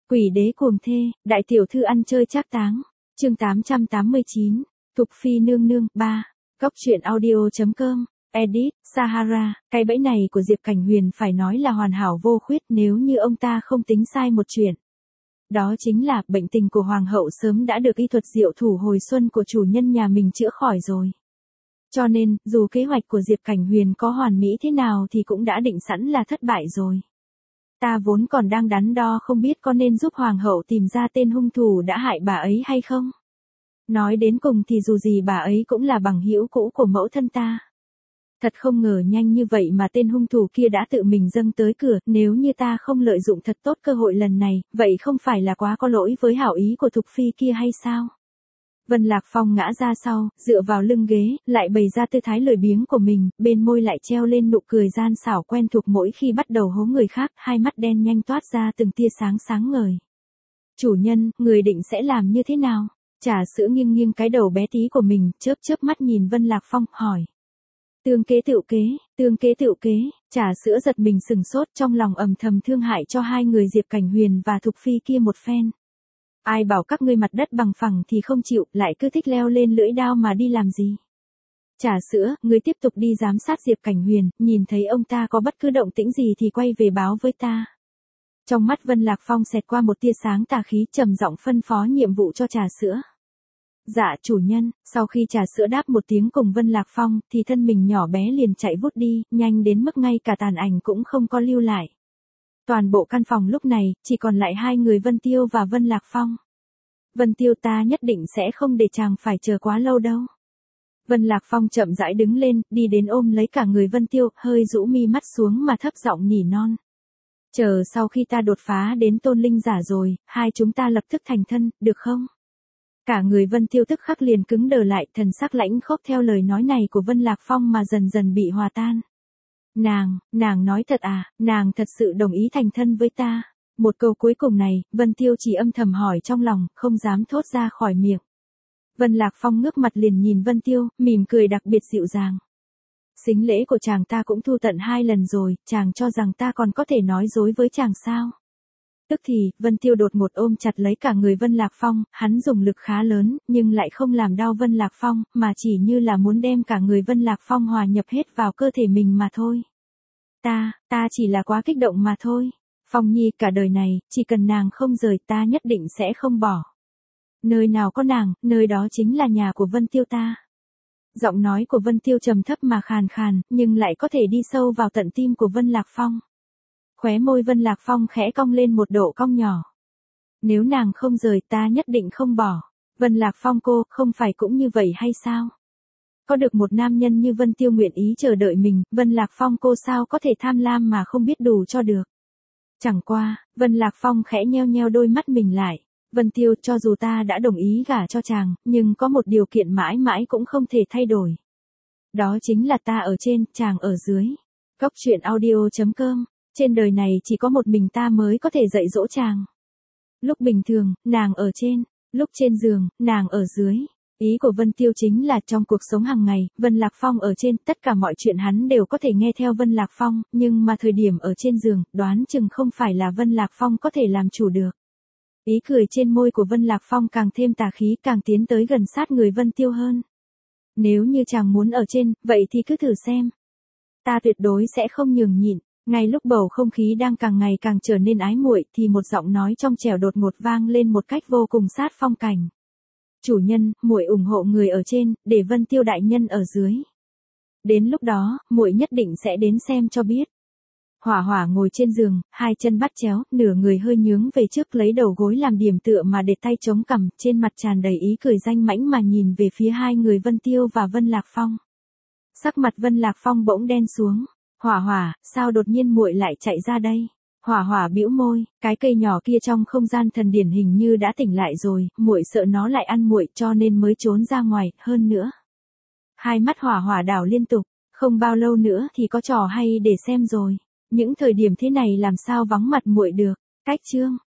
Quỷ đế cuồng thê, đại tiểu thư ăn chơi trác táng. Chương 889. Thục Phi nương nương 3. Góc truyện audio.com. Edit, Sahara. Cái bẫy này của Diệp Cảnh Huyền phải nói là hoàn hảo vô khuyết nếu như ông ta không tính sai một chuyện. Đó chính là bệnh tình của hoàng hậu sớm đã được y thuật diệu thủ hồi xuân của chủ nhân nhà mình chữa khỏi rồi. Cho nên, dù kế hoạch của Diệp Cảnh Huyền có hoàn mỹ thế nào thì cũng đã định sẵn là thất bại rồi. Ta vốn còn đang đắn đo không biết có nên giúp hoàng hậu tìm ra tên hung thủ đã hại bà ấy hay không. Nói đến cùng thì dù gì bà ấy cũng là bằng hữu cũ của mẫu thân ta. Thật không ngờ nhanh như vậy mà tên hung thủ kia đã tự mình dâng tới cửa, nếu như ta không lợi dụng thật tốt cơ hội lần này, vậy không phải là quá có lỗi với hảo ý của Thục Phi kia hay sao? Vân Lạc Phong ngã ra sau, dựa vào lưng ghế, lại bày ra tư thái lười biếng của mình, bên môi lại treo lên nụ cười gian xảo quen thuộc mỗi khi bắt đầu hố người khác, hai mắt đen nhanh toát ra từng tia sáng sáng ngời. Chủ nhân, người định sẽ làm như thế nào? Trà sữa nghiêng nghiêng cái đầu bé tí của mình, chớp chớp mắt nhìn Vân Lạc Phong, hỏi. Tương kế tựu kế, Trà sữa giật mình sừng sốt trong lòng ầm thầm thương hại cho hai người Diệp Cảnh Huyền và Thục Phi kia một phen. Ai bảo các ngươi mặt đất bằng phẳng thì không chịu, lại cứ thích leo lên lưỡi đao mà đi làm gì. Trà sữa, ngươi tiếp tục đi giám sát Diệp Cảnh Huyền, nhìn thấy ông ta có bất cứ động tĩnh gì thì quay về báo với ta. Trong mắt Vân Lạc Phong xẹt qua một tia sáng tà khí, trầm giọng phân phó nhiệm vụ cho Trà sữa. Dạ chủ nhân. Sau khi Trà sữa đáp một tiếng cùng Vân Lạc Phong thì thân mình nhỏ bé liền chạy vút đi, nhanh đến mức ngay cả tàn ảnh cũng không có lưu lại. Toàn bộ căn phòng lúc này, chỉ còn lại hai người Vân Tiêu và Vân Lạc Phong. Vân Tiêu, ta nhất định sẽ không để chàng phải chờ quá lâu đâu. Vân Lạc Phong chậm rãi đứng lên, đi đến ôm lấy cả người Vân Tiêu, hơi rũ mi mắt xuống mà thấp giọng nỉ non. Chờ sau khi ta đột phá đến tôn linh giả rồi, hai chúng ta lập tức thành thân, được không? Cả người Vân Tiêu tức khắc liền cứng đờ lại, thần sắc lãnh khốc theo lời nói này của Vân Lạc Phong mà dần dần bị hòa tan. Nàng nói thật à, nàng thật sự đồng ý thành thân với ta. Một câu cuối cùng này, Vân Tiêu chỉ âm thầm hỏi trong lòng, không dám thốt ra khỏi miệng. Vân Lạc Phong ngước mặt liền nhìn Vân Tiêu, mỉm cười đặc biệt dịu dàng. Sính lễ của chàng ta cũng thu tận 2 lần rồi, chàng cho rằng ta còn có thể nói dối với chàng sao? Tức thì, Vân Tiêu đột ngột ôm chặt lấy cả người Vân Lạc Phong, hắn dùng lực khá lớn, nhưng lại không làm đau Vân Lạc Phong, mà chỉ như là muốn đem cả người Vân Lạc Phong hòa nhập hết vào cơ thể mình mà thôi. Ta chỉ là quá kích động mà thôi. Phong Nhi, cả đời này, chỉ cần nàng không rời ta nhất định sẽ không bỏ. Nơi nào có nàng, nơi đó chính là nhà của Vân Tiêu ta. Giọng nói của Vân Tiêu trầm thấp mà khàn khàn, nhưng lại có thể đi sâu vào tận tim của Vân Lạc Phong. Khóe môi Vân Lạc Phong khẽ cong lên một độ cong nhỏ. Nếu nàng không rời ta nhất định không bỏ. Vân Lạc Phong cô, không phải cũng như vậy hay sao? Có được một nam nhân như Vân Tiêu nguyện ý chờ đợi mình, Vân Lạc Phong cô sao có thể tham lam mà không biết đủ cho được. Chẳng qua, Vân Lạc Phong khẽ nheo nheo đôi mắt mình lại. Vân Tiêu, cho dù ta đã đồng ý gả cho chàng, nhưng có một điều kiện mãi mãi cũng không thể thay đổi. Đó chính là ta ở trên, chàng ở dưới. Góc truyện audio.com. Trên đời này chỉ có một mình ta mới có thể dạy dỗ chàng. Lúc bình thường, nàng ở trên, lúc trên giường, nàng ở dưới. Ý của Vân Tiêu chính là trong cuộc sống hàng ngày, Vân Lạc Phong ở trên, tất cả mọi chuyện hắn đều có thể nghe theo Vân Lạc Phong, nhưng mà thời điểm ở trên giường, đoán chừng không phải là Vân Lạc Phong có thể làm chủ được. Ý cười trên môi của Vân Lạc Phong càng thêm tà khí, càng tiến tới gần sát người Vân Tiêu hơn. Nếu như chàng muốn ở trên, vậy thì cứ thử xem. Ta tuyệt đối sẽ không nhường nhịn. Ngay lúc bầu không khí đang càng ngày càng trở nên ái muội thì một giọng nói trong trẻo đột ngột vang lên một cách vô cùng sát phong cảnh. Chủ nhân, muội ủng hộ người ở trên, để Vân Tiêu đại nhân ở dưới. Đến lúc đó, muội nhất định sẽ đến xem cho biết. Hỏa Hỏa ngồi trên giường, hai chân bắt chéo, nửa người hơi nhướng về trước lấy đầu gối làm điểm tựa mà để tay chống cằm, trên mặt tràn đầy ý cười danh mãnh mà nhìn về phía hai người Vân Tiêu và Vân Lạc Phong. Sắc mặt Vân Lạc Phong bỗng đen xuống. Hỏa Hỏa, sao đột nhiên muội lại chạy ra đây? Hỏa Hỏa bĩu môi, cái cây nhỏ kia trong không gian thần điển hình như đã tỉnh lại rồi, muội sợ nó lại ăn muội cho nên mới trốn ra ngoài, hơn nữa. Hai mắt Hỏa Hỏa đảo liên tục, không bao lâu nữa thì có trò hay để xem rồi. Những thời điểm thế này làm sao vắng mặt muội được. Cách chương